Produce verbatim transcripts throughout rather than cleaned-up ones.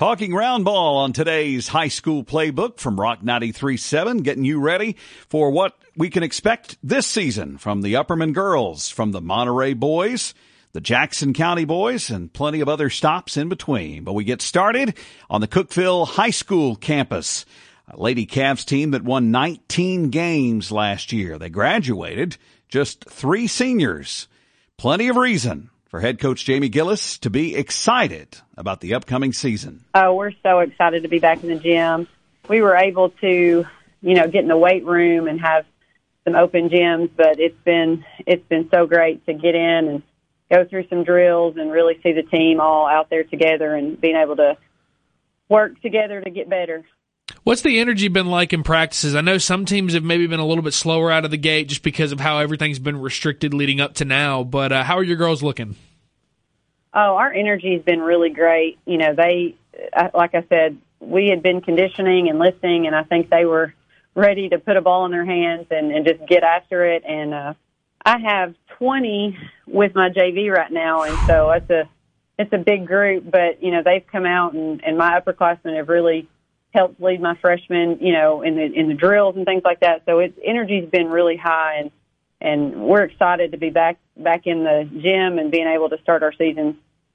Talking round ball on today's high school playbook from Rock ninety-three point seven, getting you ready for what we can expect this season from the Upperman girls, from the Monterey boys, the Jackson County boys, and plenty of other stops in between. But we get started on the Cookeville High School campus. A Lady Cavs team that won nineteen games last year. They graduated just three seniors. Plenty of reason for head coach Jamie Gillis to be excited about the upcoming season. Oh, we're so excited to be back in the gym. We were able to, you know, get in the weight room and have some open gyms, but it's been it's been so great to get in and go through some drills and really see the team all out there together and being able to work together to get better. What's the energy been like in practices? I know some teams have maybe been a little bit slower out of the gate just because of how everything's been restricted leading up to now, but uh, how are your girls looking? Oh, our energy's been really great. You know, they, like I said, we had been conditioning and listening, and I think they were ready to put a ball in their hands and, and just get after it. And uh, I have twenty with my J V right now, and so it's a it's a big group. But you know, they've come out, and, and my upperclassmen have really helped lead my freshmen, you know, in the in the drills and things like that. So its energy's been really high, and and we're excited to be back back in the gym and being able to start our season.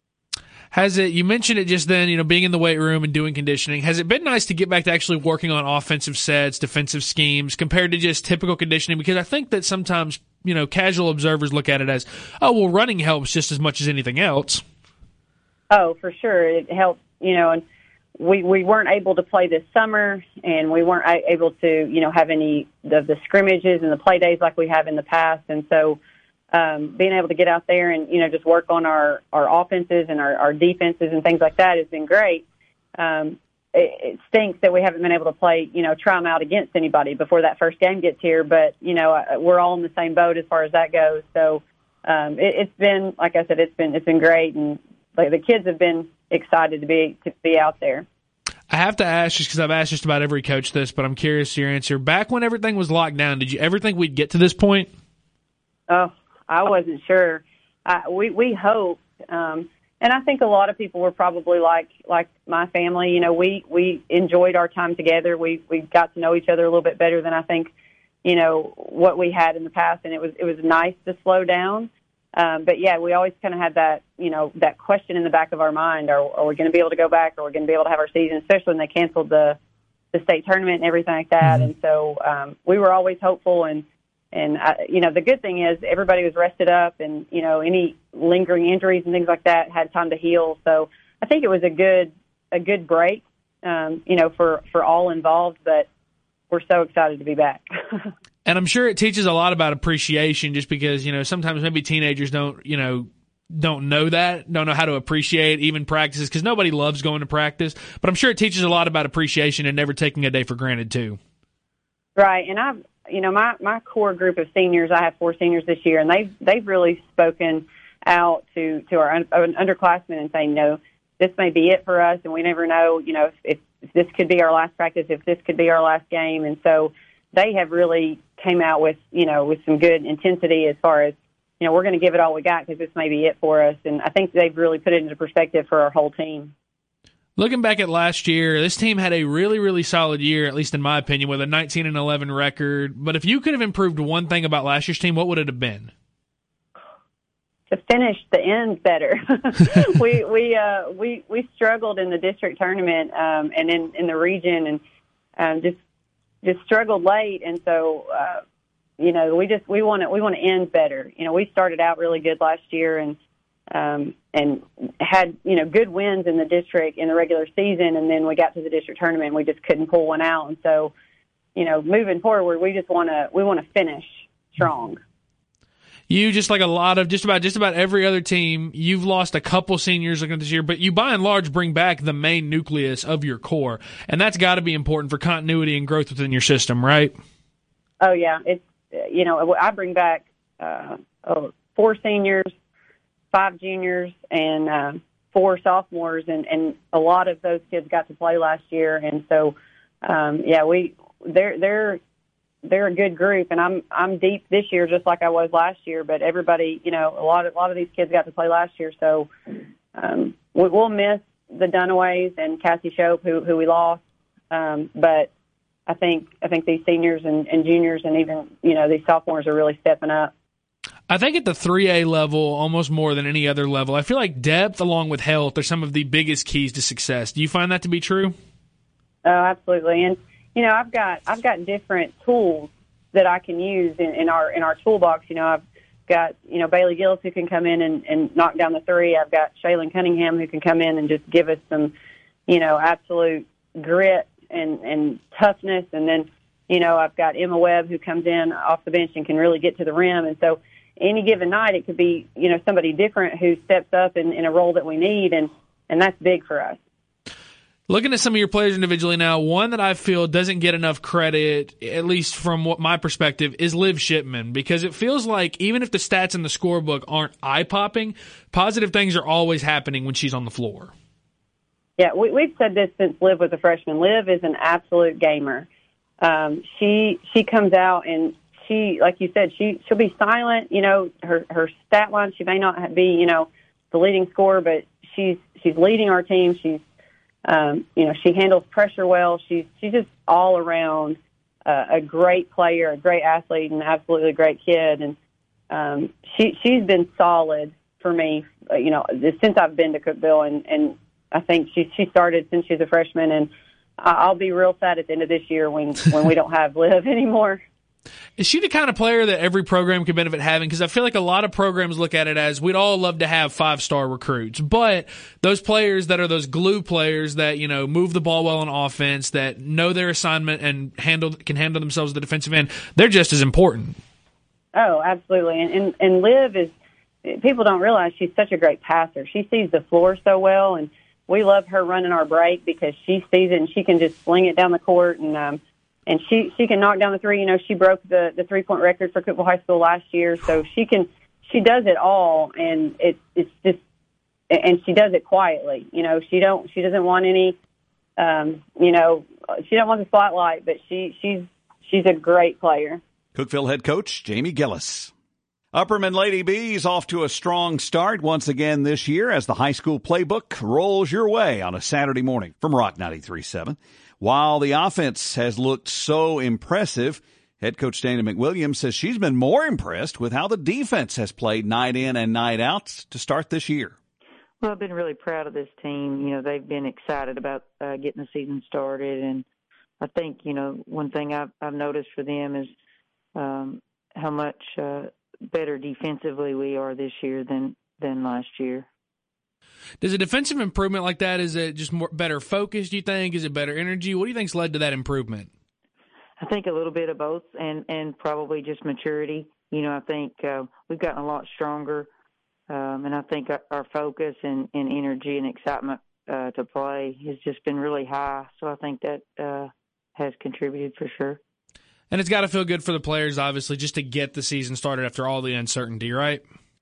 Has it, you mentioned it just then, you know, being in the weight room and doing conditioning. Has it been nice to get back to actually working on offensive sets, defensive schemes, compared to just typical conditioning? Because I think that sometimes, you know, casual observers look at it as, oh, well, running helps just as much as anything else. Oh, for sure. It helps, you know, and we, we weren't able to play this summer, and we weren't able to, you know, have any of the scrimmages and the play days like we have in the past. And so, Um, being able to get out there and, you know, just work on our, our offenses and our, our defenses and things like that has been great. Um, it, it stinks that we haven't been able to play, you know, try them out against anybody before that first game gets here. But, you know, we're all in the same boat as far as that goes. So um, it, it's been, like I said, it's been it's been great. And like, the kids have been excited to be to be out there. I have to ask, just because I've asked just about every coach this, but I'm curious your answer. Back when everything was locked down, did you ever think we'd get to this point? Oh, I wasn't sure. I, we we hoped, um, and I think a lot of people were probably like like my family. You know, we we enjoyed our time together. We we got to know each other a little bit better than I think, you know, what we had in the past, and it was it was nice to slow down. Um, but yeah, we always kind of had that, you know, that question in the back of our mind: Are, are we going to be able to go back? Are we going to be able to have our season? Especially when they canceled the the state tournament and everything like that. Mm-hmm. And so um, we were always hopeful. And And, I, you know, the good thing is everybody was rested up, and, you know, any lingering injuries and things like that had time to heal. So I think it was a good a good break, um, you know, for, for all involved, but we're so excited to be back. And I'm sure it teaches a lot about appreciation, just because, you know, sometimes maybe teenagers don't, you know, don't know that, don't know how to appreciate even practices, because nobody loves going to practice. But I'm sure it teaches a lot about appreciation and never taking a day for granted, too. Right, and I've You know, my, my core group of seniors, I have four seniors this year, and they've, they've really spoken out to, to our un, underclassmen and saying, no, this may be it for us, and we never know, you know, if, if this could be our last practice, if this could be our last game. And so they have really came out with, you know, with some good intensity as far as, you know, we're going to give it all we got because this may be it for us. And I think they've really put it into perspective for our whole team. Looking back at last year, this team had a really, really solid year, at least in my opinion, with a nineteen and eleven record. But if you could have improved one thing about last year's team, what would it have been? To finish the end better. we we uh, we we struggled in the district tournament um, and in, in the region, and um, just just struggled late. And so, uh, you know, we just we want to we want to end better. You know, we started out really good last year, and. Um, and had, you know, good wins in the district in the regular season, and then we got to the district tournament and we just couldn't pull one out. And so, you know, moving forward, we just want to we want to finish strong. You, just like a lot of just about just about every other team, you've lost a couple seniors looking at this year, but you by and large bring back the main nucleus of your core, and that's got to be important for continuity and growth within your system, right? Oh yeah, it's you know I bring back uh, oh, four seniors, five juniors, and uh, four sophomores, and, and a lot of those kids got to play last year, and so um, yeah, we they're they're they're a good group, and I'm I'm deep this year just like I was last year. But everybody, you know, a lot of a lot of these kids got to play last year, so um, we, we'll miss the Dunaways and Cassie Shope, who who we lost. Um, but I think I think these seniors and, and juniors and even you know these sophomores are really stepping up. I think at the three A level, almost more than any other level, I feel like depth along with health are some of the biggest keys to success. Do you find that to be true? Oh, absolutely. And you know, I've got I've got different tools that I can use in, in our in our toolbox. You know, I've got you know Bailey Gillis who can come in and, and knock down the three. I've got Shaylin Cunningham who can come in and just give us some, you know, absolute grit and, and toughness. And then, you know, I've got Emma Webb who comes in off the bench and can really get to the rim. And so any given night, it could be, you know, somebody different who steps up in, in a role that we need, and, and that's big for us. Looking at some of your players individually now, one that I feel doesn't get enough credit, at least from what my perspective, is Liv Shipman, because it feels like even if the stats in the scorebook aren't eye-popping, positive things are always happening when she's on the floor. Yeah, we, we've said this since Liv was a freshman. Liv is an absolute gamer. Um, she she comes out and she, like you said, she she'll be silent. You know, her her stat line, she may not be, you know, the leading scorer, but she's she's leading our team. She's um, you know, she handles pressure well. She's she's just all around uh, a great player, a great athlete, and absolutely a great kid. And um, she she's been solid for me, you know, since I've been to Cookeville, and and I think she she started since she was a freshman, and I'll be real sad at the end of this year when when we don't have Liv anymore. Is she the kind of player that every program could benefit having? Because I feel like a lot of programs look at it as we'd all love to have five-star recruits, but those players that are those glue players that, you know, move the ball well on offense, that know their assignment and handle can handle themselves at the defensive end, they're just as important. Oh, absolutely. And, and, and Liv is, people don't realize she's such a great passer. She sees the floor so well, and we love her running our break because she sees it and she can just sling it down the court, and um, and she, she can knock down the three. You know, she broke the, the three-point record for Cookeville High School last year, so she can she does it all, and it's it's just and she does it quietly. You know, she don't she doesn't want any, um, you know, she don't want the spotlight, but she she's she's a great player. Cookeville head coach Jamie Gillis. Upperman Lady Bees off to a strong start once again this year as the high school playbook rolls your way on a Saturday morning from Rock ninety-three point seven. While the offense has looked so impressive, head coach Dana McWilliams says she's been more impressed with how the defense has played night in and night out to start this year. Well, I've been really proud of this team. You know, they've been excited about uh, getting the season started, and I think, you know, one thing I've, I've noticed for them is um, how much uh, better defensively we are this year than, than last year. Does a defensive improvement like that, is it just more better focus, do you think? Is it better energy? What do you think's led to that improvement? I think a little bit of both, and, and probably just maturity. You know, I think uh, we've gotten a lot stronger, um, and I think our, our focus and, and energy and excitement uh, to play has just been really high. So I think that uh, has contributed for sure. And it's got to feel good for the players, obviously, just to get the season started after all the uncertainty, right?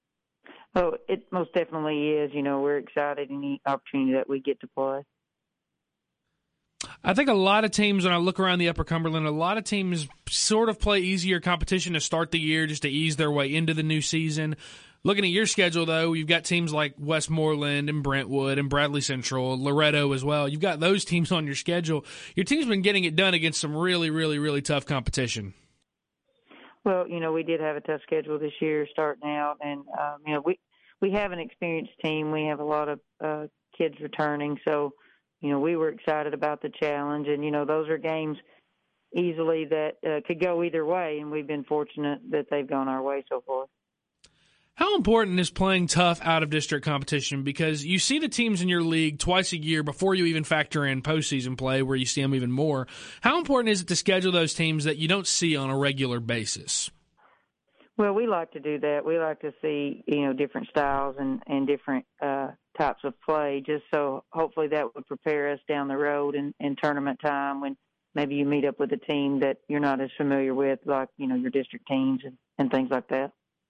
Oh, it most definitely is. You know, we're excited in the opportunity that we get to play. I think a lot of teams, when I look around the Upper Cumberland, a lot of teams sort of play easier competition to start the year just to ease their way into the new season. Looking at your schedule, though, you've got teams like Westmoreland and Brentwood and Bradley Central, Loretto as well. You've got those teams on your schedule. Your team's been getting it done against some really, really, really tough competition. Well, you know, we did have a tough schedule this year starting out, and, um, you know, we, we have an experienced team. We have a lot of uh, kids returning, so, you know, we were excited about the challenge, and, you know, those are games easily that uh, could go either way, and we've been fortunate that they've gone our way so far. How important is playing tough out-of-district competition? Because you see the teams in your league twice a year before you even factor in postseason play, where you see them even more. How important is it to schedule those teams that you don't see on a regular basis? Well, we like to do that. We like to see, you know, different styles and, and different uh, types of play, just so hopefully that would prepare us down the road in, in tournament time when maybe you meet up with a team that you're not as familiar with, like, you know, your district teams and, and things like that.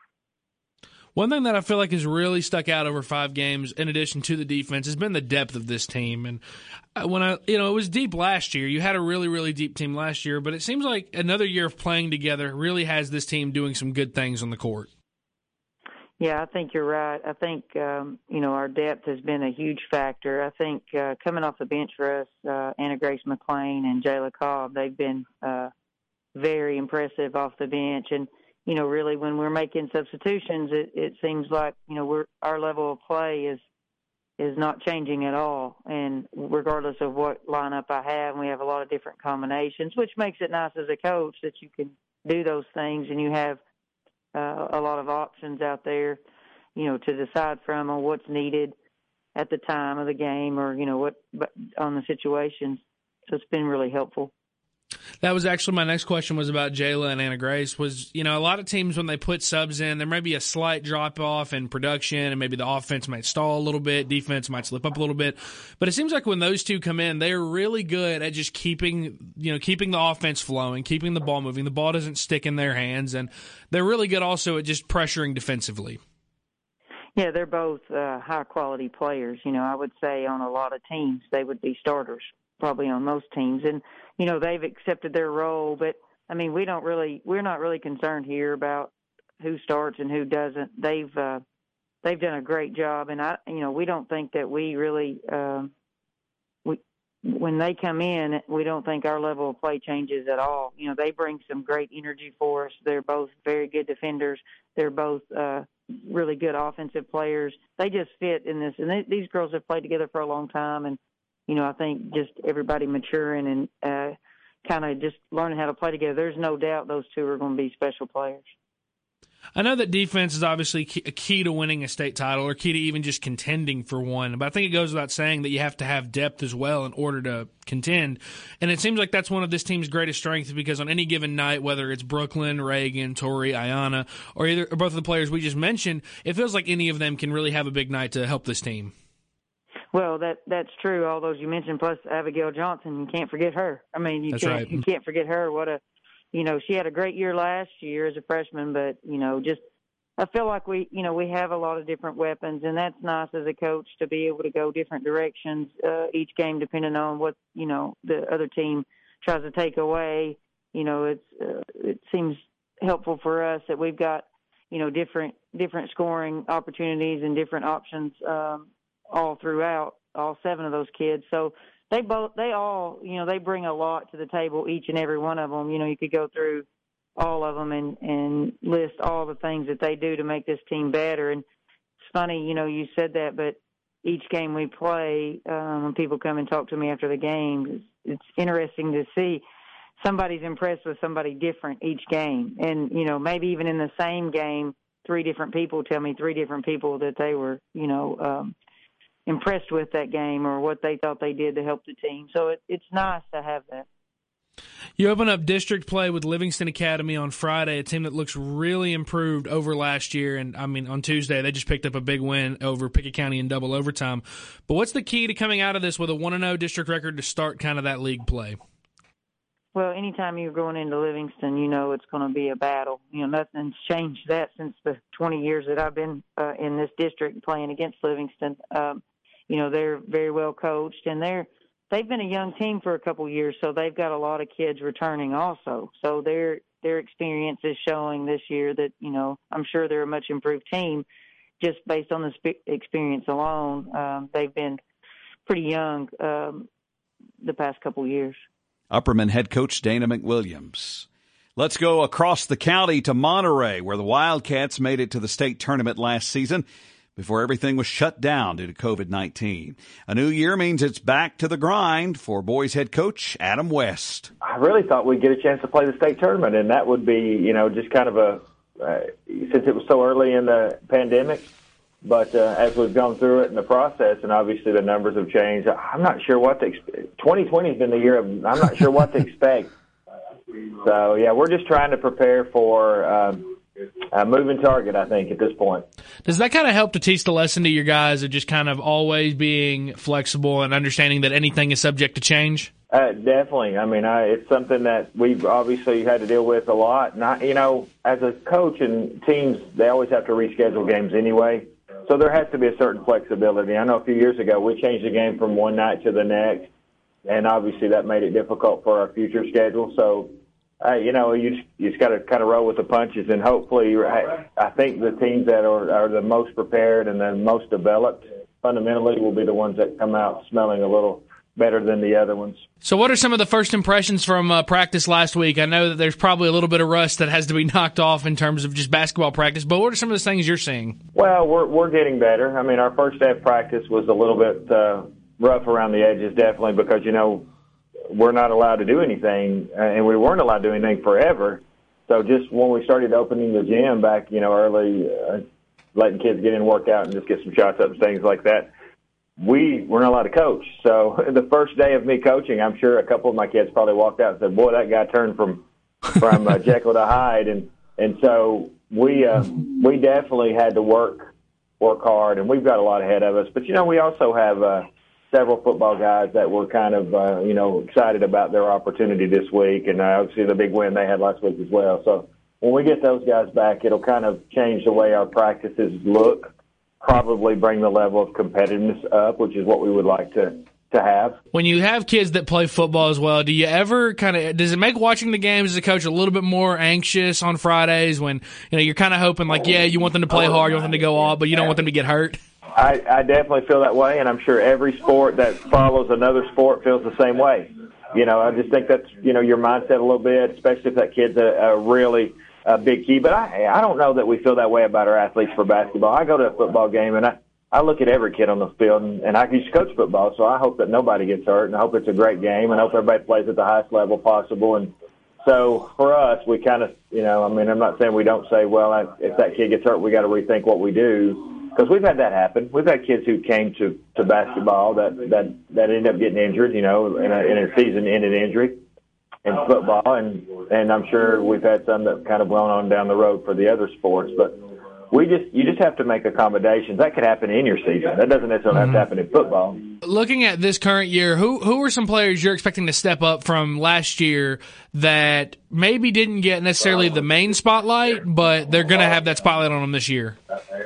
One thing that I feel like has really stuck out over five games, in addition to the defense, has been the depth of this team. And when I, you know, it was deep last year. You had a really, really deep team last year, but it seems like another year of playing together really has this team doing some good things on the court. Yeah, I think you're right. I think, um, you know, our depth has been a huge factor. I think uh, coming off the bench for us, uh, Anna Grace McLean and Jayla Cobb, they've been uh, very impressive off the bench. And, you know, really when we're making substitutions, it, it seems like, you know, we're our level of play is is not changing at all. And regardless of what lineup I have, we have a lot of different combinations, which makes it nice as a coach that you can do those things and you have uh, a lot of options out there, you know, to decide from on what's needed at the time of the game or, you know, what on the situations. So it's been really helpful. That was actually my next question was about Jayla and Anna Grace was, you know, a lot of teams when they put subs in, there may be a slight drop off in production and maybe the offense might stall a little bit, defense might slip up a little bit. But it seems like when those two come in, they're really good at just keeping, you know, keeping the offense flowing, keeping the ball moving. The ball doesn't stick in their hands. And they're really good also at just pressuring defensively. Yeah, they're both uh, high-quality players. You know, I would say on a lot of teams they would be starters, probably on most teams. And, you know, they've accepted their role. But, I mean, we don't really – we're not really concerned here about who starts and who doesn't. They've uh, they've done a great job. And, I, you know, we don't think that we really uh, – we when they come in, we don't think our level of play changes at all. You know, they bring some great energy for us. They're both very good defenders. They're both uh, – really good offensive players. They just fit in this. And they, these girls have played together for a long time. And, you know, I think just everybody maturing and uh, kind of just learning how to play together. There's no doubt those two are going to be special players. I know that defense is obviously a key to winning a state title or key to even just contending for one, but I think it goes without saying that you have to have depth as well in order to contend. And it seems like that's one of this team's greatest strengths because on any given night, whether it's Brooklyn, Reagan, Tori, Ayana, or either or both of the players we just mentioned, it feels like any of them can really have a big night to help this team. Well, that that's true. All those you mentioned, plus Abigail Johnson, you can't forget her. I mean, you that's can't right. you can't forget her. What a You know, she had a great year last year as a freshman, but, you know, just I feel like we, you know, we have a lot of different weapons, and that's nice as a coach to be able to go different directions uh, each game depending on what, you know, the other team tries to take away. You know, it's uh, it seems helpful for us that we've got, you know, different different scoring opportunities and different options um, all throughout, all seven of those kids. So They both, they all, you know, they bring a lot to the table, each and every one of them. You know, you could go through all of them and, and list all the things that they do to make this team better. And it's funny, you know, you said that, but each game we play, um, when people come and talk to me after the game, it's, it's interesting to see somebody's impressed with somebody different each game. And, you know, maybe even in the same game, three different people tell me three different people that they were, you know, um, impressed with that game or what they thought they did to help the team. So it, it's nice to have that. You open up district play with Livingston Academy on Friday, a team that looks really improved over last year. And, I mean, on Tuesday, they just picked up a big win over Pickett County in double overtime. But what's the key to coming out of this with a one and oh district record to start kind of that league play? Well, anytime you're going into Livingston, you know it's going to be a battle. You know, nothing's changed that since the twenty years that I've been uh, in this district playing against Livingston. Um, you know, they're very well coached, and they're they've been a young team for a couple years, so they've got a lot of kids returning also. So their their experience is showing this year that, you know, I'm sure they're a much improved team just based on the sp- experience alone. Um, they've been pretty young um, the past couple years. Upperman head coach Dana McWilliams. Let's go across the county to Monterey, where the Wildcats made it to the state tournament last season before everything was shut down due to covid nineteen. A new year means it's back to the grind for boys head coach Adam West. I really thought we'd get a chance to play the state tournament, and that would be, you know, just kind of a, uh, since it was so early in the pandemic, but uh, as we've gone through it in the process, and obviously the numbers have changed, I'm not sure what to expect. twenty twenty has been the year of, I'm not sure what to expect. So, yeah, we're just trying to prepare for um, a moving target, I think, at this point. Does that kind of help to teach the lesson to your guys of just kind of always being flexible and understanding that anything is subject to change? Uh, definitely. I mean, I, it's something that we've obviously had to deal with a lot. And I, you know, as a coach and teams, they always have to reschedule games anyway. So there has to be a certain flexibility. I know a few years ago we changed the game from one night to the next, and obviously that made it difficult for our future schedule. So uh, you know, you just, you just got to kind of roll with the punches, and hopefully, I, I think the teams that are, are the most prepared and the most developed fundamentally will be the ones that come out smelling a little better than the other ones. So what are some of the first impressions from uh, practice last week? I know that there's probably a little bit of rust that has to be knocked off in terms of just basketball practice, but what are some of the things you're seeing? Well, we're we're getting better. I mean, our first day of practice was a little bit uh, rough around the edges, definitely, because, you know, we're not allowed to do anything, and we weren't allowed to do anything forever. So just when we started opening the gym back, you know, early, uh, letting kids get in, work out, and just get some shots up and things like that, we were not allowed to coach. So the first day of me coaching, I'm sure a couple of my kids probably walked out and said, boy, that guy turned from from uh, Jekyll to Hyde. And and so we uh, we definitely had to work work hard, and we've got a lot ahead of us. But, you know, we also have uh, several football guys that were kind of, uh, you know, excited about their opportunity this week, and uh, obviously the big win they had last week as well. So when we get those guys back, it'll kind of change the way our practices look, probably bring the level of competitiveness up, which is what we would like to, to have. When you have kids that play football as well, do you ever kind of, does it make watching the games as a coach a little bit more anxious on Fridays when, you know, you're kind of hoping like, yeah, you want them to play hard, you want them to go off, but you don't want them to get hurt? I, I definitely feel that way, and I'm sure every sport that follows another sport feels the same way. You know, I just think that's, you know, your mindset a little bit, especially if that kid's a, a really a big key. But I I don't know that we feel that way about our athletes for basketball. I go to a football game, and I, I look at every kid on the field, and, and I used to coach football, so I hope that nobody gets hurt, and I hope it's a great game, and I hope everybody plays at the highest level possible. And so for us, we kind of, you know, I mean, I'm not saying we don't say, well, I, if that kid gets hurt, we got to rethink what we do, because we've had that happen. We've had kids who came to, to basketball that, that, that ended up getting injured, you know, in a, in a season-ended injury in football, and and I'm sure we've had some that kind of blown on down the road for the other sports. But we just you just have to make accommodations. That could happen in your season. That doesn't necessarily have to happen in football. Looking at this current year, who who are some players you're expecting to step up from last year that maybe didn't get necessarily the main spotlight, but they're going to have that spotlight on them this year?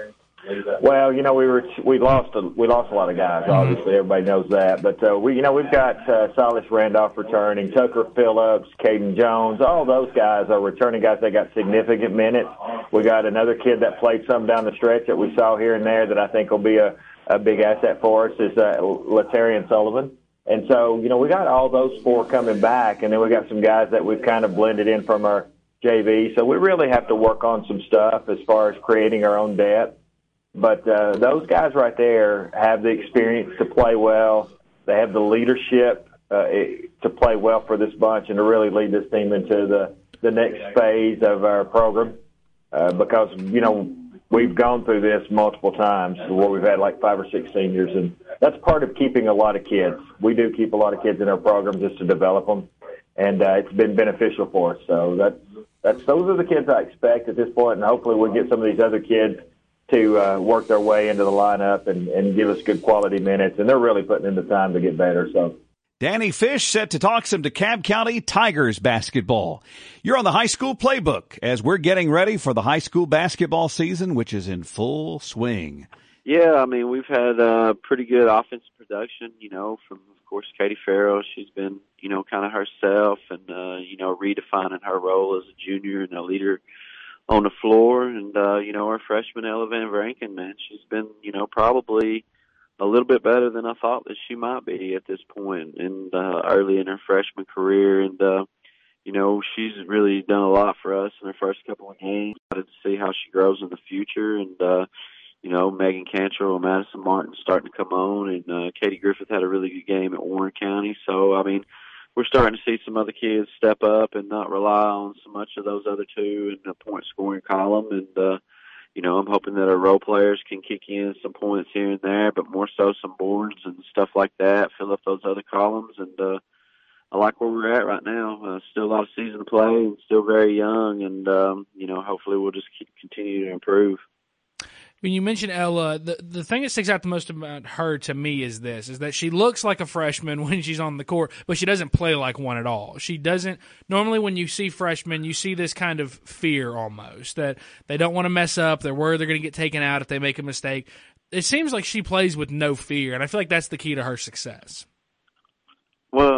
Well, you know, we were we lost a, we lost a lot of guys. Obviously, everybody knows that. But uh, we, you know, we've got uh, Silas Randolph returning, Tucker Phillips, Caden Jones. All those guys are returning guys. They got significant minutes. We got another kid that played some down the stretch that we saw here and there that I think will be a, a big asset for us is uh, Latarian Sullivan. And so, you know, we got all those four coming back, and then we got some guys that we've kind of blended in from our J V. So we really have to work on some stuff as far as creating our own depth. But uh, those guys right there have the experience to play well. They have the leadership uh, to play well for this bunch and to really lead this team into the, the next phase of our program uh, because, you know, we've gone through this multiple times where we've had like five or six seniors, and that's part of keeping a lot of kids. We do keep a lot of kids in our program just to develop them, and uh, it's been beneficial for us. So that's, that's, those are the kids I expect at this point, and hopefully we'll get some of these other kids to uh, work their way into the lineup and, and give us good quality minutes. And they're really putting in the time to get better. So, Danny Fish set to talk some DeKalb County Tigers basketball. You're on the high school playbook as we're getting ready for the high school basketball season, which is in full swing. Yeah, I mean, we've had uh, pretty good offensive production, you know, from, of course, Katie Farrell. She's been, you know, kind of herself and, uh, you know, redefining her role as a junior and a leader on the floor. And, uh, you know, our freshman Ella Van Vranken, man, she's been, you know, probably a little bit better than I thought that she might be at this point and uh, early in her freshman career. And, uh, you know, she's really done a lot for us in her first couple of games. Excited to see how she grows in the future. And, uh, you know, Megan Cantrell and Madison Martin starting to come on. And uh, Katie Griffith had a really good game at Warren County. So, I mean, we're starting to see some other kids step up and not rely on so much of those other two in the point scoring column. And, uh, you know, I'm hoping that our role players can kick in some points here and there, but more so some boards and stuff like that, fill up those other columns. And uh, I like where we're at right now. Uh, still a lot of season to play and still very young. And, um, you know, hopefully we'll just keep, continue to improve. When you mention Ella, the the thing that sticks out the most about her to me is this, is that she looks like a freshman when she's on the court, but she doesn't play like one at all. She doesn't – normally when you see freshmen, you see this kind of fear almost, that they don't want to mess up, they're worried they're going to get taken out if they make a mistake. It seems like she plays with no fear, and I feel like that's the key to her success. Well, I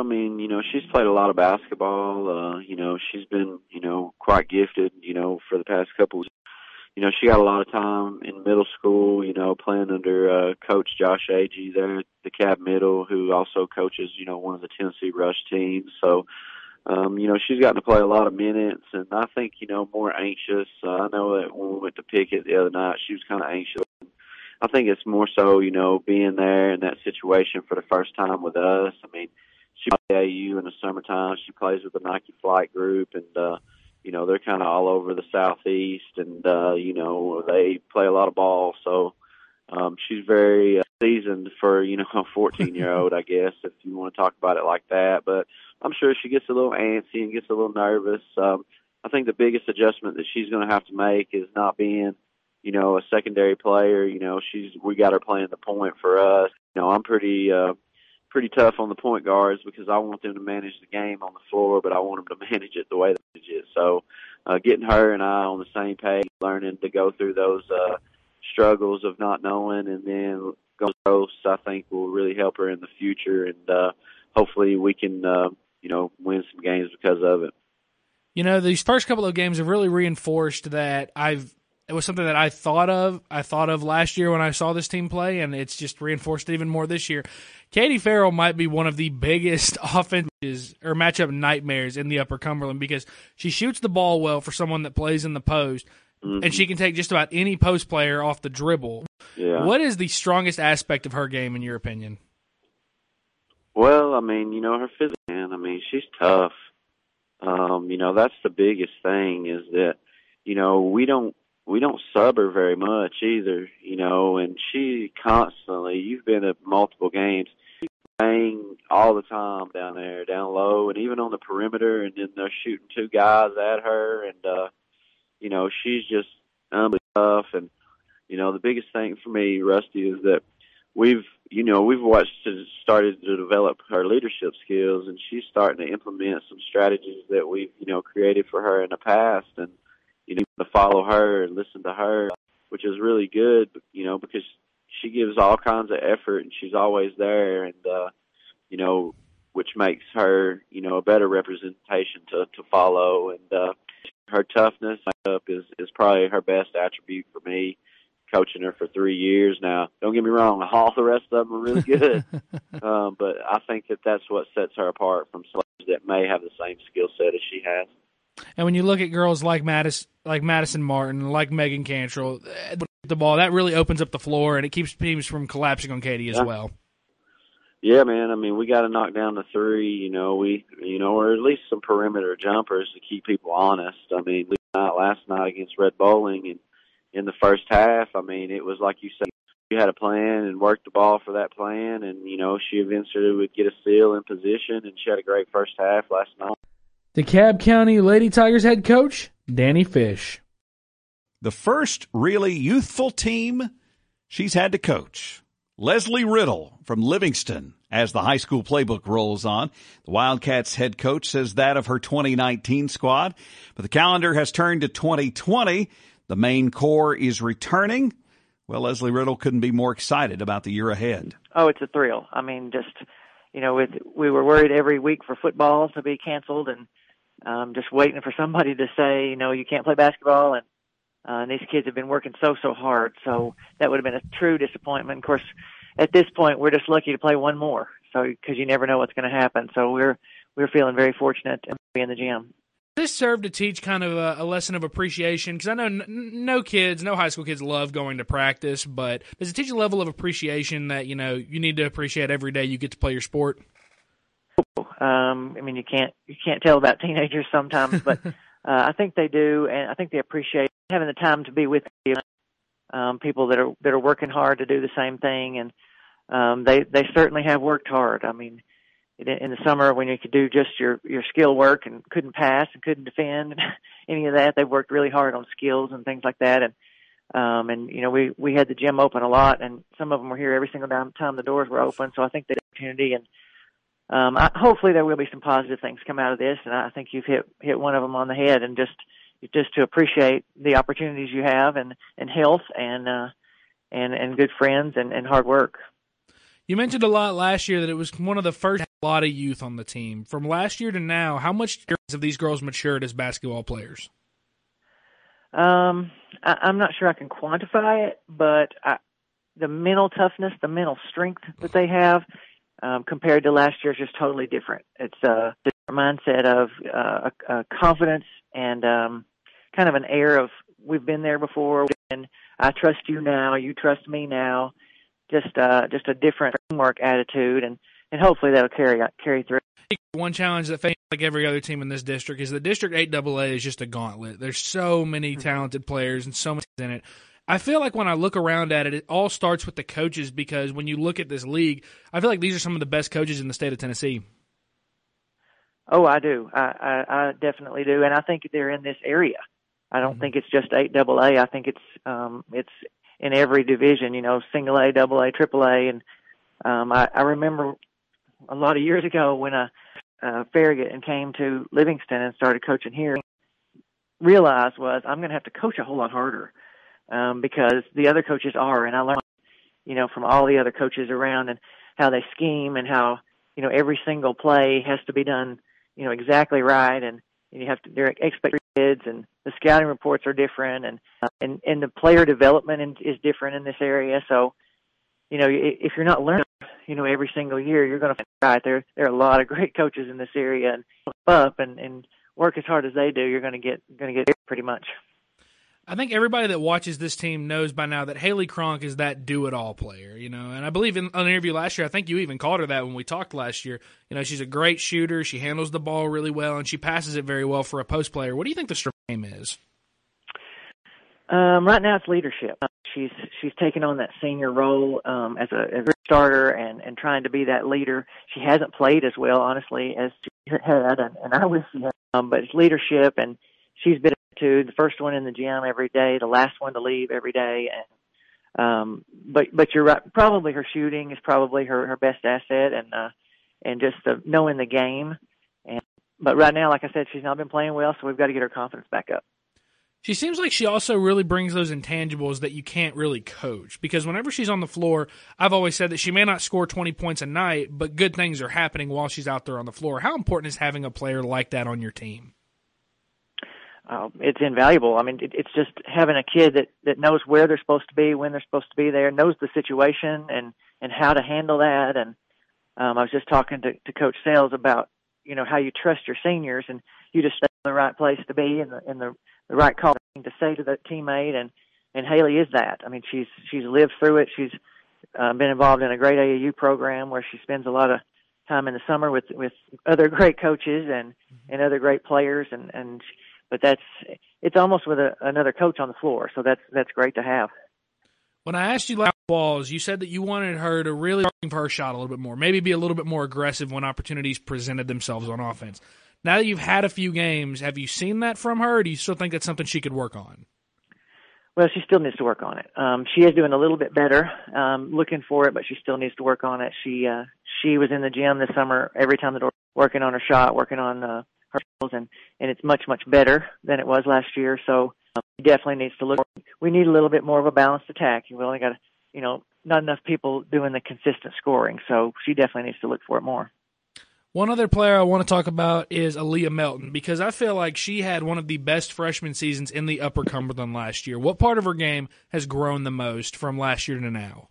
mean, you know, she's played a lot of basketball. Uh, you know, she's been, you know, quite gifted, you know, for the past couple of You know, she got a lot of time in middle school, you know, playing under uh, Coach Josh Agee there at the Cab Middle, who also coaches, you know, one of the Tennessee Rush teams. So, um, you know, she's gotten to play a lot of minutes, and I think, you know, more anxious. Uh, I know that when we went to Pickett the other night, she was kind of anxious. I think it's more so, you know, being there in that situation for the first time with us. I mean, she plays A U in the summertime. She plays with the Nike Flight Group, and, uh, you know, they're kind of all over the Southeast, and, uh, you know, they play a lot of ball. So um, she's very uh, seasoned for, you know, a fourteen-year-old, I guess, if you want to talk about it like that. But I'm sure she gets a little antsy and gets a little nervous. Um, I think the biggest adjustment that she's going to have to make is not being, you know, a secondary player. You know, she's we got her playing the point for us. You know, I'm pretty uh, pretty tough on the point guards because I want them to manage the game on the floor, but I want them to manage it the way they manage it. So uh, getting her and I on the same page, learning to go through those uh, struggles of not knowing and then go through, I think will really help her in the future. And uh, hopefully we can, uh, you know, win some games because of it. You know, these first couple of games have really reinforced that I've it was something that I thought of. I thought of last year when I saw this team play, and it's just reinforced even more this year. Katie Farrell might be one of the biggest offenses or matchup nightmares in the Upper Cumberland because she shoots the ball well for someone that plays in the post, mm-hmm. and she can take just about any post player off the dribble. Yeah. What is the strongest aspect of her game, in your opinion? Well, I mean, you know, her physical, man. I mean, she's tough. Um, you know, that's the biggest thing is that, you know, we don't, we don't sub her very much either, you know, and she constantly, you've been at multiple games, she's playing all the time down there, down low, and even on the perimeter, and then they're shooting two guys at her, and, uh, you know, she's just unbelievable tough, and, you know, the biggest thing for me, Rusty, is that we've, you know, we've watched her started to develop her leadership skills, and she's starting to implement some strategies that we've, you know, created for her in the past, and, you know, to follow her and listen to her, which is really good, you know, because she gives all kinds of effort and she's always there, and, uh, you know, which makes her, you know, a better representation to, to follow. And, uh, her toughness is, is probably her best attribute for me, coaching her for three years now. Don't get me wrong, all the rest of them are really good. um, but I think that that's what sets her apart from some that may have the same skill set as she has. And when you look at girls like Madison, like Madison Martin, like Megan Cantrell, the ball, that really opens up the floor, and it keeps teams from collapsing on Katie as yeah. well. Yeah, man. I mean, we got to knock down the three, you know, we, you know, or at least some perimeter jumpers to keep people honest. I mean, last night against Red Bowling, and in the first half, I mean, it was like you said, you had a plan and worked the ball for that plan, and, you know, she eventually would get a steal in position, and she had a great first half last night. DeKalb County Lady Tigers head coach, Danny Fish. The first really youthful team she's had to coach. Leslie Riddle from Livingston as the high school playbook rolls on. The Wildcats head coach says that of her twenty nineteen squad. But the calendar has turned to twenty twenty. The main core is returning. Well, Leslie Riddle couldn't be more excited about the year ahead. Oh, it's a thrill. I mean, just, you know, with, we were worried every week for football to be canceled, and um, just waiting for somebody to say, you know, you can't play basketball, and, uh, and these kids have been working so, so hard. So that would have been a true disappointment. Of course, at this point, we're just lucky to play one more, so because you never know what's going to happen. So we're we're feeling very fortunate to be in the gym. This served to teach kind of a, a lesson of appreciation, because I know n- no kids, no high school kids love going to practice, but does it teach a level of appreciation that, you know, you need to appreciate every day you get to play your sport? Um, I mean, you can't you can't tell about teenagers sometimes, but uh, I think they do, and I think they appreciate having the time to be with you. Um, people that are that are working hard to do the same thing, and um, they they certainly have worked hard. I mean, in the summer when you could do just your your skill work and couldn't pass and couldn't defend any of that, they've worked really hard on skills and things like that. And um, and you know, we we had the gym open a lot, and some of them were here every single time the doors were open. So I think the opportunity, and um, I, hopefully there will be some positive things come out of this. And I think you've hit hit one of them on the head, and just just to appreciate the opportunities you have, and and health, and uh, and and good friends, and, and hard work. You mentioned a lot last year that it was one of the first a lot of youth on the team. From last year to now, how much have these girls matured as basketball players? Um, I, I'm not sure I can quantify it, but I, the mental toughness, the mental strength that they have um, compared to last year is just totally different. It's a different mindset of uh, a, a confidence and um, kind of an air of we've been there before, and I trust you now, you trust me now. Just uh, just a different framework attitude, and, and hopefully that'll carry carry through. One challenge that faces like every other team in this district is the District eight double A is just a gauntlet. There's so many talented players and so much in it. I feel like when I look around at it, it all starts with the coaches, because when you look at this league, I feel like these are some of the best coaches in the state of Tennessee. Oh, I do. I, I, I definitely do, and I think they're in this area. I don't mm-hmm. think it's just eight double A. I think it's um, it's in every division, you know, single A, double A, triple A. And um, I, I remember a lot of years ago when I uh, Farragut and came to Livingston and started coaching here, realized was I'm going to have to coach a whole lot harder um, because the other coaches are. And I learned, you know, from all the other coaches around and how they scheme and how, you know, every single play has to be done, you know, exactly right. And you have to, they're expected kids, and the scouting reports are different, and uh, and and the player development in, is different in this area. So, you know, if you're not learning, you know, every single year, you're going to find right there. There are a lot of great coaches in this area, and up and, and work as hard as they do, you're going to get going to get pretty much. I think everybody that watches this team knows by now that Haley Cronk is that do-it-all player, you know. And I believe in an interview last year, I think you even called her that when we talked last year. You know, she's a great shooter. She handles the ball really well, and she passes it very well for a post player. What do you think the strength of the game is? Um, right now, it's leadership. She's she's taken on that senior role um, as, a, as a starter and, and trying to be that leader. She hasn't played as well, honestly, as she had, and, and I wish she had. Um, but it's leadership, and she's been to the first one in the gym every day, the last one to leave every day. And, um, but, but you're right. Probably her shooting is probably her, her best asset, and, uh, and just uh, knowing the game. And, but right now, like I said, she's not been playing well, so we've got to get her confidence back up. She seems like she also really brings those intangibles that you can't really coach, because whenever she's on the floor, I've always said that she may not score twenty points a night, but good things are happening while she's out there on the floor. How important is having a player like that on your team? Uh, it's invaluable. I mean, it, it's just having a kid that, that knows where they're supposed to be, when they're supposed to be there, knows the situation and, and how to handle that. And um, I was just talking to, to Coach Sales about, you know, how you trust your seniors, and you just stay in the right place to be and the, in the, the right call to say to the teammate. And, and Haley is that. I mean, she's she's lived through it. She's uh, been involved in a great A A U program where she spends a lot of time in the summer with, with other great coaches and, and other great players. And, and she, But that's it's almost with a, another coach on the floor, so that's that's great to have. When I asked you last balls, you said that you wanted her to really for her shot a little bit more, maybe be a little bit more aggressive when opportunities presented themselves on offense. Now that you've had a few games, have you seen that from her, or do you still think that's something she could work on? Well, she still needs to work on it. Um, she is doing a little bit better, um, looking for it, but she still needs to work on it. She uh, she was in the gym this summer every time the door, working on her shot, working on uh, her skills, and, and it's much, much better than it was last year. So um, she definitely needs to look. We need a little bit more of a balanced attack. We only got, you know, not enough people doing the consistent scoring, so she definitely needs to look for it more. One other player I want to talk about is Aaliyah Melton, because I feel like she had one of the best freshman seasons in the Upper Cumberland last year. What part of her game has grown the most from last year to now?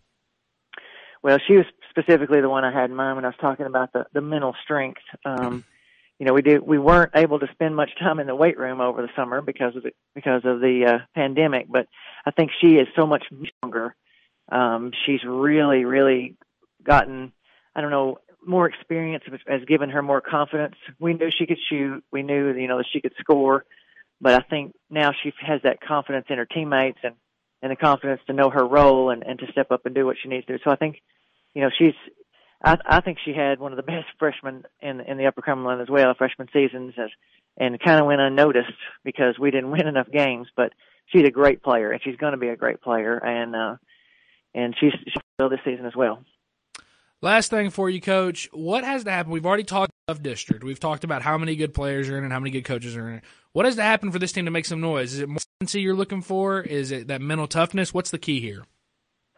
Well, she was specifically the one I had in mind when I was talking about the, the mental strength. Um, you know, we did we weren't able to spend much time in the weight room over the summer because of the, because of the uh, pandemic, but I think she is so much stronger. Um, she's really, really gotten, I don't know, more experience has given her more confidence. We knew she could shoot. We knew, you know, that she could score. But I think now she has that confidence in her teammates and, and the confidence to know her role and, and to step up and do what she needs to do. So I think, you know, she's, I, I think she had one of the best freshmen in, in the Upper Cumberland as well, freshman seasons, as, and kind of went unnoticed because we didn't win enough games. But she's a great player, and she's going to be a great player. And, uh, and she's, she's will this season as well. Last thing for you, Coach, what has to happen? We've already talked about district. We've talked about how many good players are in it and how many good coaches are in it. What has to happen for this team to make some noise? Is it more consistency you're looking for? Is it that mental toughness? What's the key here?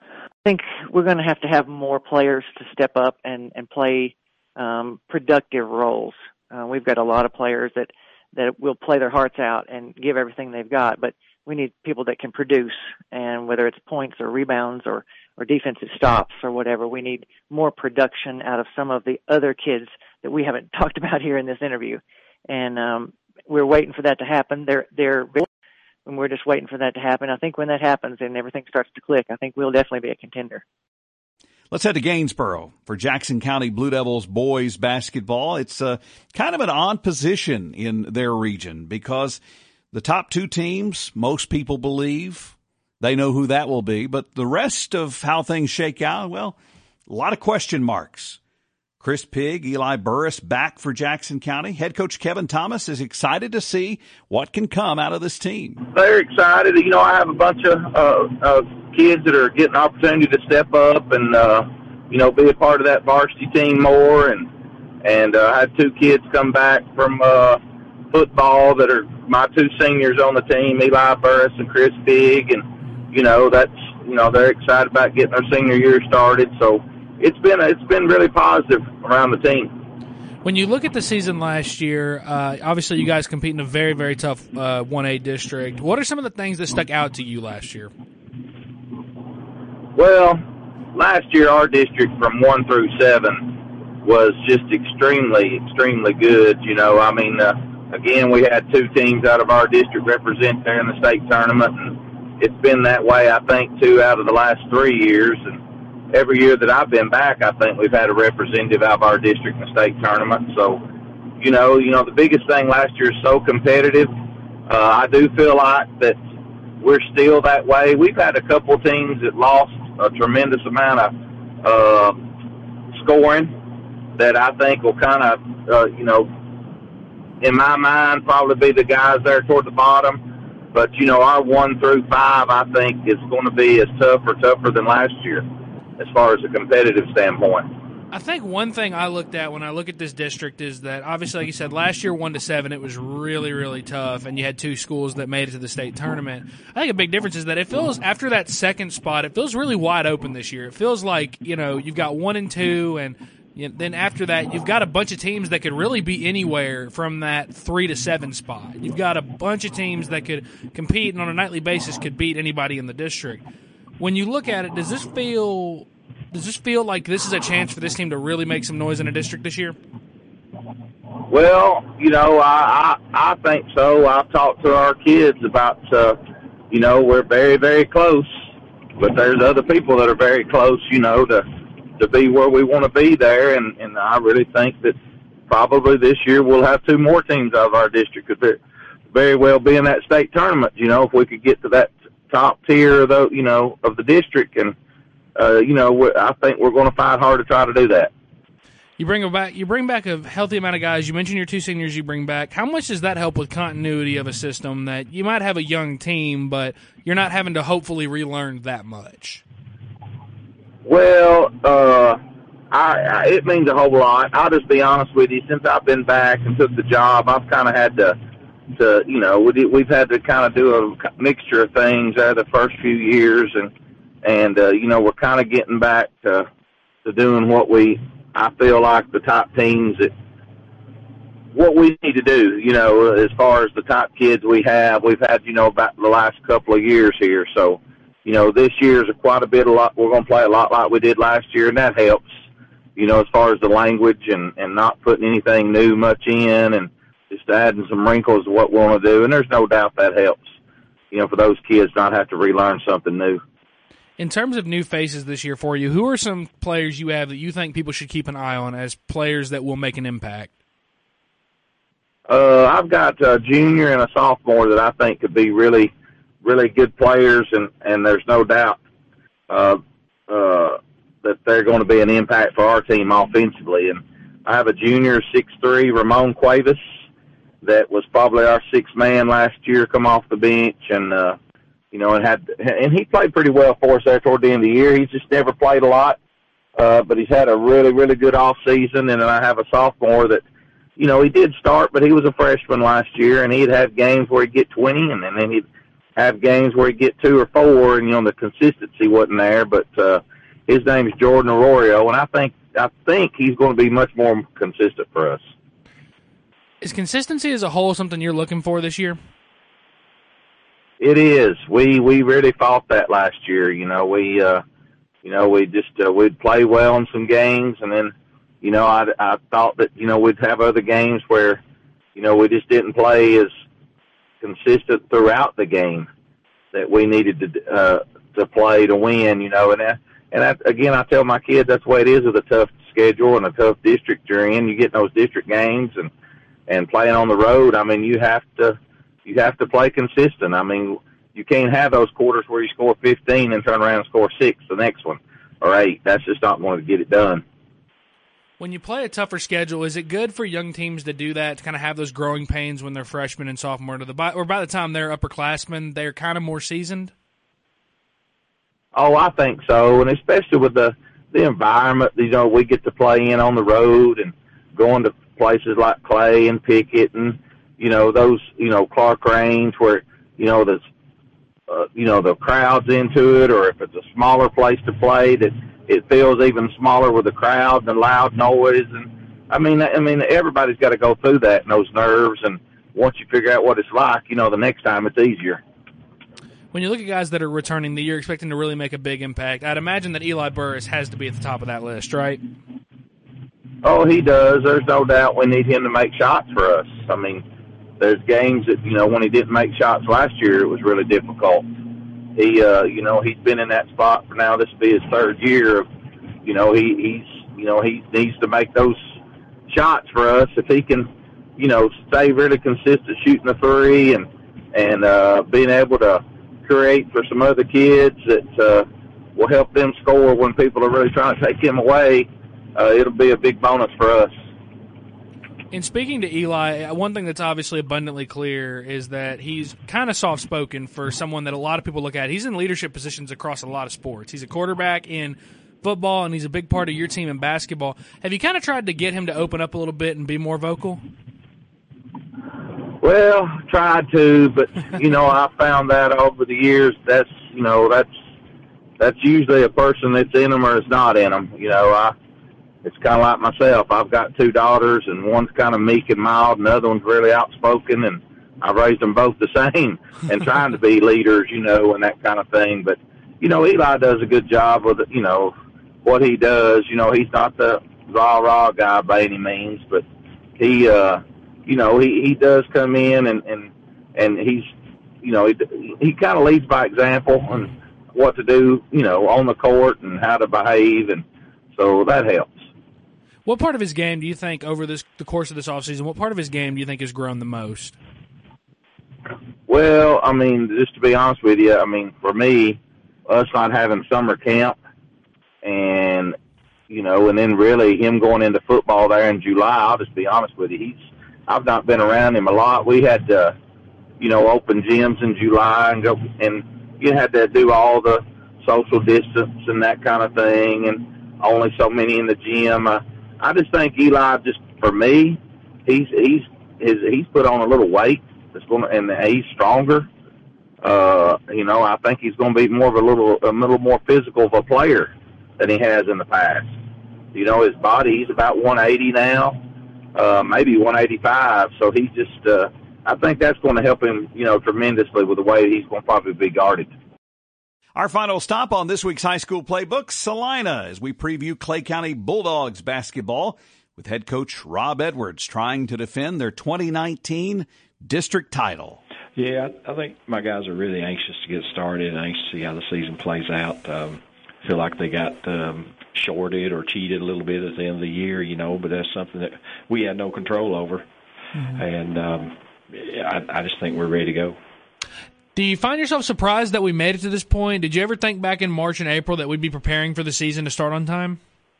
think we're going to have to have more players to step up and, and play um, productive roles. Uh, we've got a lot of players that, that will play their hearts out and give everything they've got, but we need people that can produce, and whether it's points or rebounds or, or defensive stops or whatever, we need more production out of some of the other kids that we haven't talked about here in this interview. And um, we're waiting for that to happen. They're, they're, and we're just waiting for that to happen. I think when that happens and everything starts to click, I think we'll definitely be a contender. Let's head to Gainsboro for Jackson County Blue Devils boys basketball. It's uh, kind of an odd position in their region because the top two teams, most people believe, they know who that will be. But the rest of how things shake out, well, a lot of question marks. Chris Pigg, Eli Burris back for Jackson County. Head coach Kevin Thomas is excited to see what can come out of this team. They're excited. You know, I have a bunch of uh, uh, kids that are getting an opportunity to step up and, uh, you know, be a part of that varsity team more. And, and uh, I had two kids come back from uh, football that are my two seniors on the team, Eli Burris and Chris Pigg. And, you know, that's, you know, they're excited about getting their senior year started. So, It's been it's been really positive around the team. When you look at the season last year, uh, obviously you guys compete in a very, very tough uh, one A district. What are some of the things that stuck out to you last year? Well, last year our district from one through seven was just extremely, extremely good. You know, I mean, uh, again, we had two teams out of our district represent there in the state tournament, and it's been that way, I think, two out of the last three years. And every year that I've been back, I think we've had a representative out of our district in the state tournament. So, you know, you know, the biggest thing last year is so competitive. Uh, I do feel like that we're still that way. We've had a couple teams that lost a tremendous amount of uh, scoring that I think will kind of, uh, you know, in my mind, probably be the guys there toward the bottom. But, you know, our one through five, I think, is going to be as tough or tougher than last year, as far as a competitive standpoint. I think one thing I looked at when I look at this district is that obviously, like you said, last year one to seven, it was really, really tough, and you had two schools that made it to the state tournament. I think a big difference is that it feels, after that second spot, it feels really wide open this year. It feels like, you know, you've got one and two, and you know, then after that, you've got a bunch of teams that could really be anywhere from that three to seven spot. You've got a bunch of teams that could compete and on a nightly basis could beat anybody in the district. When you look at it, does this feel does this feel like this is a chance for this team to really make some noise in a district this year? Well, you know, I I, I think so. I've talked to our kids about, uh, you know, we're very, very close, but there's other people that are very close, you know, to to be where we want to be there, and, and I really think that probably this year we'll have two more teams out of our district could very well be in that state tournament, you know, if we could get to that top tier of the, you know, of the district, and uh, you know, I think we're going to fight hard to try to do that. You bring back you bring back a healthy amount of guys. You mentioned your two seniors you bring back. How much does that help with continuity of a system that you might have a young team, but you're not having to hopefully relearn that much? Well, uh, I, I, it means a whole lot. I'll just be honest with you. Since I've been back and took the job, I've kind of had to, to, you know, we've had to kind of do a mixture of things there the first few years, and and uh, you know, we're kind of getting back to to doing what we, I feel like the top teams that what we need to do. You know, as far as the top kids we have, we've had, you know, about the last couple of years here, so. You know, this year's quite a bit, a lot. We're going to play a lot like we did last year, and that helps, you know, as far as the language and, and not putting anything new much in and just adding some wrinkles to what we want to do. And there's no doubt that helps, you know, for those kids not have to relearn something new. In terms of new faces this year for you, who are some players you have that you think people should keep an eye on as players that will make an impact? Uh, I've got a junior and a sophomore that I think could be really really good players, and, and there's no doubt uh, uh, that they're going to be an impact for our team offensively. And I have a junior, six three, Ramon Cuevas, that was probably our sixth man last year, come off the bench, and, uh, you know, and had and he played pretty well for us there toward the end of the year. He's just never played a lot, uh, but he's had a really, really good off season. And then I have a sophomore that, you know, he did start, but he was a freshman last year, and he'd had games where he'd get twenty, and, and then he'd have games where he'd get two or four, and, you know, the consistency wasn't there. But, uh, his name is Jordan Arroyo, and I think I think he's going to be much more consistent for us. Is consistency as a whole something you're looking for this year? It is. We we really fought that last year. You know, we uh, you know we just uh, we'd play well in some games, and then you know I I thought that you know we'd have other games where you know we just didn't play as consistent throughout the game that we needed to uh, to play to win. You know, and. Uh, And I, again, I tell my kids that's the way it is with a tough schedule and a tough district you're in. You get in those district games and and playing on the road. I mean, you have to you have to play consistent. I mean, you can't have those quarters where you score fifteen and turn around and score six the next one or eight. That's just not going to get it done. When you play a tougher schedule, is it good for young teams to do that, to kind of have those growing pains when they're freshmen and sophomore, to the or by the time they're upperclassmen, they're kind of more seasoned? Oh, I think so, and especially with the the environment, you know, we get to play in on the road and going to places like Clay and Pickett and, you know, those, you know, Clark Range where, you know, the, uh, you know, the crowd's into it, or if it's a smaller place to play, that it feels even smaller with the crowd and the loud noise. And, I mean, I mean, everybody's got to go through that and those nerves, and once you figure out what it's like, you know, the next time it's easier. When you look at guys that are returning that you're expecting to really make a big impact, I'd imagine that Eli Burris has to be at the top of that list, right? Oh, he does. There's no doubt we need him to make shots for us. I mean, there's games that, you know, when he didn't make shots last year, it was really difficult. He, uh, you know, he's been in that spot for now. This will be his third year. You know, he, he's, you know, he needs to make those shots for us. If he can, you know, stay really consistent shooting the three and, and uh, being able to create for some other kids that uh, will help them score when people are really trying to take him away, uh, it'll be a big bonus for us. In speaking to Eli, one thing that's obviously abundantly clear is that he's kind of soft-spoken for someone that a lot of people look at. He's in leadership positions across a lot of sports. He's a quarterback in football, and he's a big part of your team in basketball. Have you kind of tried to get him to open up a little bit and be more vocal? Well, tried to, but, you know, I found that over the years, that's, you know, that's that's usually a person that's in them or is not in them. You know, I, it's kind of like myself. I've got two daughters, and one's kind of meek and mild, and the other one's really outspoken, and I raised them both the same and trying to be leaders, you know, and that kind of thing. But, you know, Eli does a good job with, you know, what he does. You know, he's not the rah-rah guy by any means, but he, uh, you know, he, he does come in and, and, and he's, you know, he, he kind of leads by example and what to do, you know, on the court and how to behave, and so that helps. What part of his game do you think over this the course of this offseason, what part of his game do you think has grown the most? Well, I mean, just to be honest with you, I mean, for me, us not having summer camp and, you know, and then really him going into football there in July, I'll just be honest with you, he's, I've not been around him a lot. We had to, you know, open gyms in July and go, and you had to do all the social distance and that kind of thing, and only so many in the gym. Uh, I just think Eli, just for me, he's he's his, he's put on a little weight. That's going to, and he's stronger. Uh, you know, I think he's going to be more of a little a little more physical of a player than he has in the past. You know, his body, he's about one eighty now. Uh, maybe one eighty-five, so he's just, uh, I think that's going to help him, you know, tremendously with the way he's going to probably be guarded. Our final stop on this week's High School Playbook, Salina, as we preview Clay County Bulldogs basketball with head coach Rob Edwards trying to defend their twenty nineteen district title. Yeah, I think my guys are really anxious to get started and anxious to see how the season plays out. Um, feel like they got um, shorted or cheated a little bit at the end of the year, you know, but that's something that we had no control over. Mm-hmm. And um, I, I just think we're ready to go. Do you find yourself surprised that we made it to this point? Did you ever think back in March and April that we'd be preparing for the season to start on time?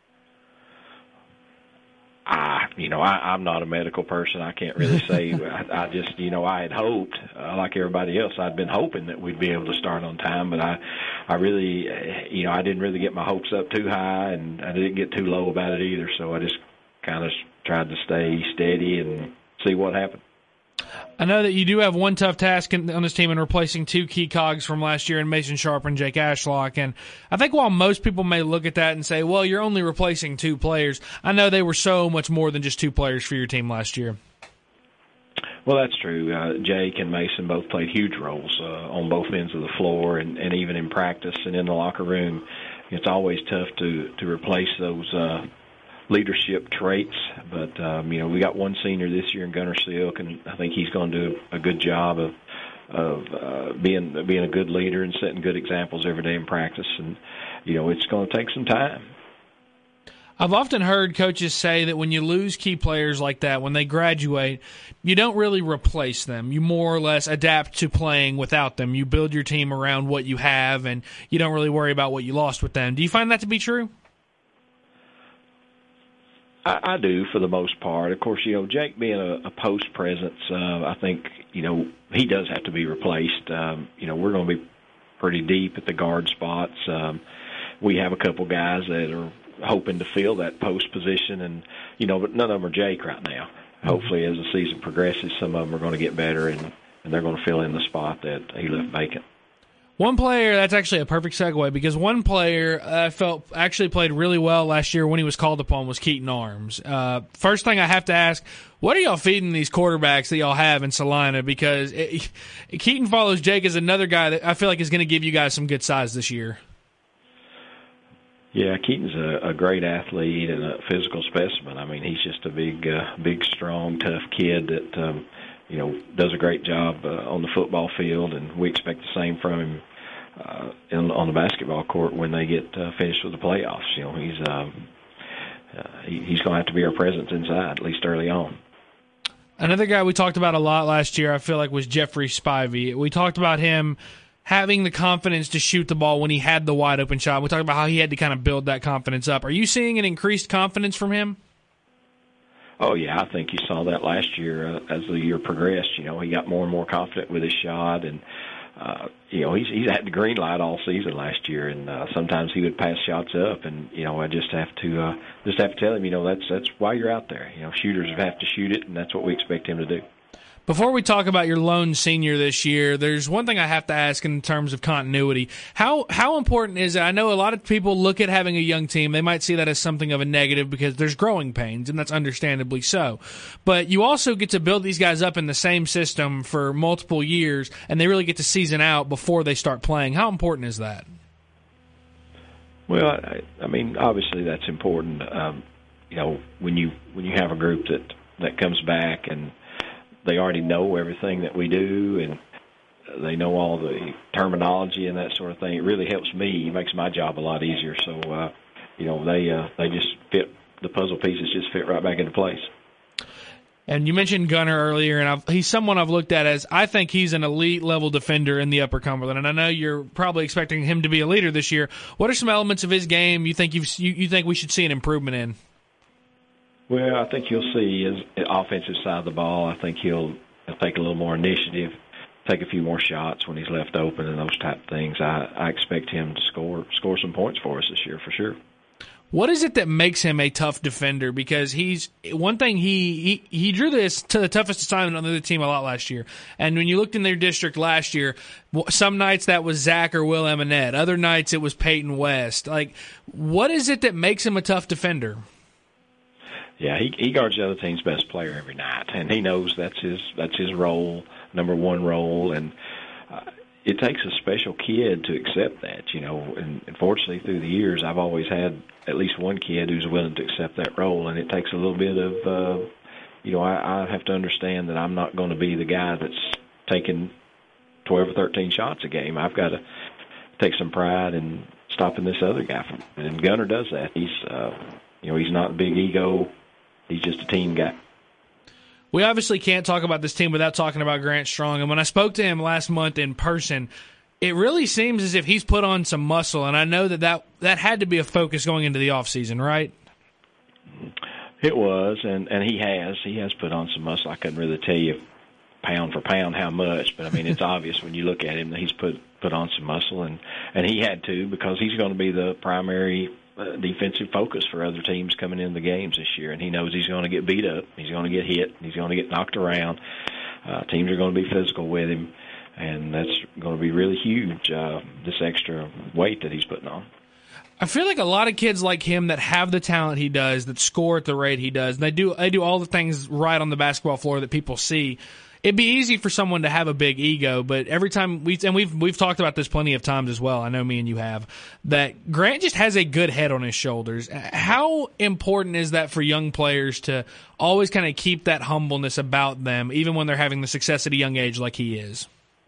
I, you know, I, I'm not a medical person. I can't really say. I, I just, you know, I had hoped, uh, like everybody else, I'd been hoping that we'd be able to start on time. But I, I really, uh, you know, I didn't really get my hopes up too high, and I didn't get too low about it either. So I just kind of tried to stay steady and see what happened. I know that you do have one tough task in, on this team in replacing two key cogs from last year in Mason Sharp and Jake Ashlock. And I think while most people may look at that and say, well, you're only replacing two players, I know they were so much more than just two players for your team last year. Well, that's true. Uh, Jake and Mason both played huge roles uh, on both ends of the floor, and, and even in practice and in the locker room. It's always tough to, to replace those uh, leadership traits. But, um, you know, we got one senior this year in Gunnar Silk, and I think he's going to do a good job of of uh, being being a good leader and setting good examples every day in practice. And, you know, it's going to take some time. I've often heard coaches say that when you lose key players like that, when they graduate, you don't really replace them. You more or less adapt to playing without them. You build your team around what you have, and you don't really worry about what you lost with them. Do you find that to be true? I, I do, for the most part. Of course, you know, Jake being a, a post presence, uh, I think, you know, he does have to be replaced. Um, you know, we're going to be pretty deep at the guard spots. Um, we have a couple guys that are hoping to fill that post position, and you know, but none of them are Jake right now. Hopefully, as the season progresses, some of them are going to get better, and, and they're going to fill in the spot that he left vacant. One player, that's actually a perfect segue, because one player I felt actually played really well last year when he was called upon was Keaton Arms. Uh, first thing I have to ask, what are y'all feeding these quarterbacks that y'all have in Salina? Because it, Keaton follows Jake as another guy that I feel like is going to give you guys some good size this year. Yeah, Keaton's a, a great athlete and a physical specimen. I mean, he's just a big, uh, big, strong, tough kid that, um, you know, does a great job uh, on the football field, and we expect the same from him uh, in, on the basketball court when they get uh, finished with the playoffs. You know, he's um, uh, he, he's going to have to be our presence inside, at least early on. Another guy we talked about a lot last year, I feel like, was Jeffrey Spivey. We talked about him having the confidence to shoot the ball when he had the wide open shot. We talked about how he had to kind of build that confidence up. Are you seeing an increased confidence from him? Oh, yeah, I think you saw that last year uh, as the year progressed. You know, he got more and more confident with his shot, and, uh, you know, he's, he's had the green light all season last year, and uh, sometimes he would pass shots up, and, you know, I just have to uh, just have to tell him, you know, that's, that's why you're out there. You know, shooters have to shoot it, and that's what we expect him to do. Before we talk about your lone senior this year, there's one thing I have to ask in terms of continuity. How how important is it? I know a lot of people look at having a young team. They might see that as something of a negative because there's growing pains, and that's understandably so. But you also get to build these guys up in the same system for multiple years, and they really get to season out before they start playing. How important is that? Well, I, I mean, obviously that's important. Um, you know, when you when you have a group that, that comes back and they already know everything that we do, and they know all the terminology and that sort of thing. It really helps me. It makes my job a lot easier. So, uh, you know, they uh, they just fit, the puzzle pieces just fit right back into place. And you mentioned Gunnar earlier, and I've, he's someone I've looked at as I think he's an elite-level defender in the Upper Cumberland, and I know you're probably expecting him to be a leader this year. What are some elements of his game you think you've, you, you think we should see an improvement in? Well, I think you'll see his offensive side of the ball. I think he'll, he'll take a little more initiative, take a few more shots when he's left open and those type of things. I, I expect him to score score some points for us this year for sure. What is it that makes him a tough defender? Because he's one thing he, he he drew this to the toughest assignment on the other team a lot last year. And when you looked in their district last year, some nights that was Zach or Will Eminette. Other nights it was Peyton West. Like, what is it that makes him a tough defender? Yeah, he, he guards the other team's best player every night, and he knows that's his that's his role, number one role, and uh, it takes a special kid to accept that, you know. And unfortunately, through the years, I've always had at least one kid who's willing to accept that role, and it takes a little bit of, uh, you know, I, I have to understand that I'm not going to be the guy that's taking twelve or thirteen shots a game. I've got to take some pride in stopping this other guy from, and Gunnar does that. He's, uh, you know, he's not a big ego. He's just a team guy. We obviously can't talk about this team without talking about Grant Strong. And when I spoke to him last month in person, it really seems as if he's put on some muscle. And I know that that, that had to be a focus going into the offseason, right? It was, and, and he has. He has put on some muscle. I couldn't really tell you pound for pound how much, but, I mean, it's obvious when you look at him that he's put, put on some muscle. And, and he had to, because he's going to be the primary Uh, defensive focus for other teams coming into the games this year, and he knows he's going to get beat up, he's going to get hit, he's going to get knocked around. Uh, teams are going to be physical with him, and that's going to be really huge, uh, this extra weight that he's putting on. I feel like a lot of kids like him that have the talent he does, that score at the rate he does, and they do they do all the things right on the basketball floor that people see. It'd be easy for someone to have a big ego, but every time we and we've we've talked about this plenty of times as well. I know me and you have, that Grant just has a good head on his shoulders. How important is that for young players to always kind of keep that humbleness about them, even when they're having the success at a young age like he is?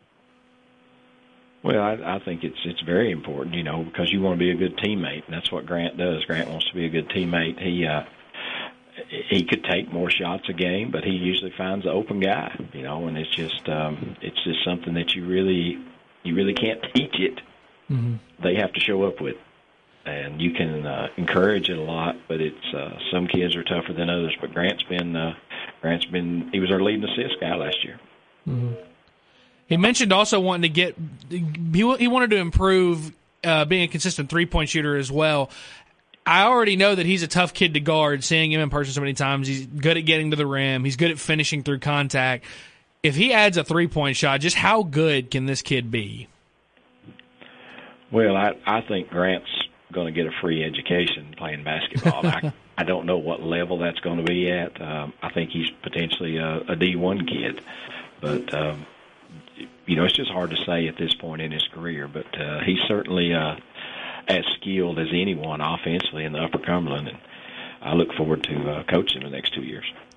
Well, I, I think it's it's very important, you know, because you want to be a good teammate, and that's what Grant does. Grant wants to be a good teammate. He uh, he could take more shots a game, but he usually finds the open guy, you know, and it's just um, it's just something that you really you really can't teach it. Mm-hmm. They have to show up with, and you can uh, encourage it a lot, but it's uh, some kids are tougher than others. But Grant's been uh, Grant's been he was our leading assist guy last year. Mm-hmm. He mentioned also wanting to get he, he wanted to improve uh, being a consistent three-point shooter as well. I already know that he's a tough kid to guard, seeing him in person so many times. He's good at getting to the rim. He's good at finishing through contact. If he adds a three-point shot, just how good can this kid be? Well, I, I think Grant's going to get a free education playing basketball. I, I don't know what level that's going to be at. Um, I think he's potentially a, a D one kid. But, um, you know, it's just hard to say at this point in his career. But uh, he's certainly uh, as skilled as anyone offensively in the Upper Cumberland. And I look forward to uh, coaching him the next two years.